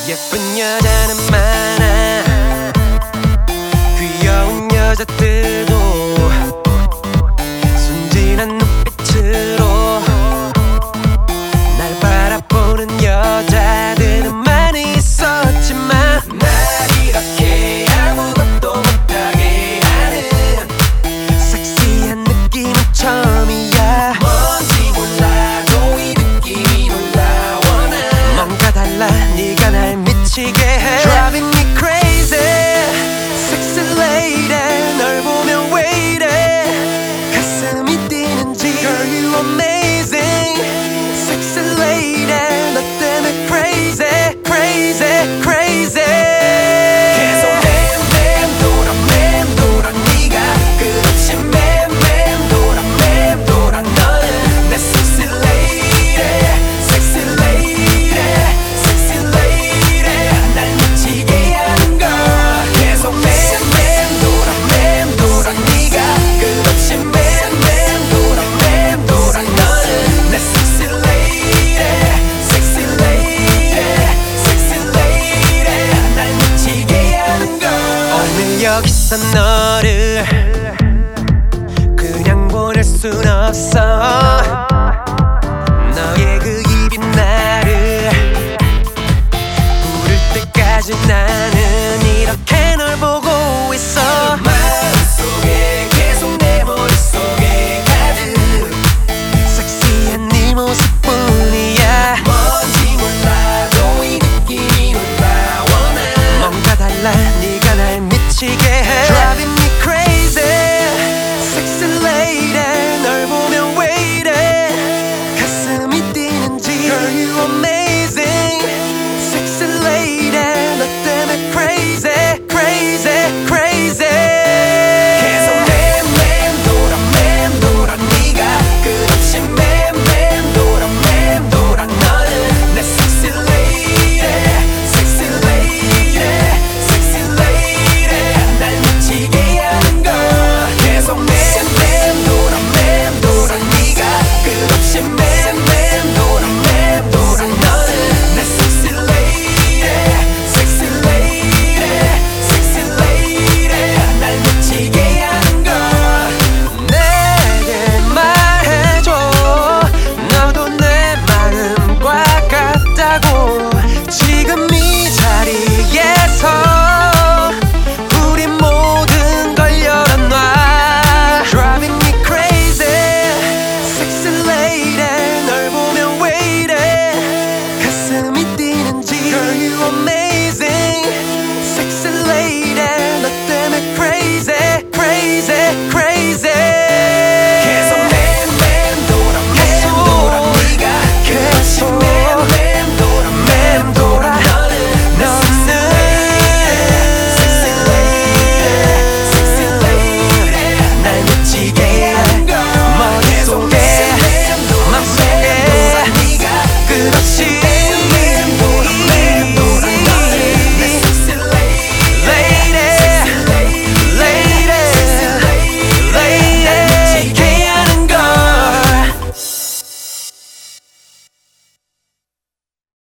예쁜 여자는 많아. 귀여운 여자들도 순진한 눈빛으로 날 바라보는 여자들은 많이 있었지만 날 이렇게 아무것도 못하게 하는 섹시한 느낌은 처음이야. 뭔지 몰라도 이 느낌이 놀라워. 난 뭔가 달라. 네가 날 미치게 해. Driving me crazy, sexy lady. 널 보면 왜 이래 가슴이 뛰는지. Girl you amazing, sexy lady. 너 때문에 crazy, crazy, crazy. 계속 맴돌아 맴돌아 네가 끝없이 맴돌아 맴돌아. 너는 내 sexy lady, sexy lady, sexy lady. 날 미치게 하는 girl. 계속 맴돌아 맴돌아 네가 끝없이 맴돌아 맴돌아. 너는 내 sexy lady, sexy lady, sexy lady. 날 미치게 하는 girl. 오늘 여기서 너를 그냥 보낼 순 없어. 너의 그 입이 나를 부를 때까지 나는 이렇게 널 보고 있어.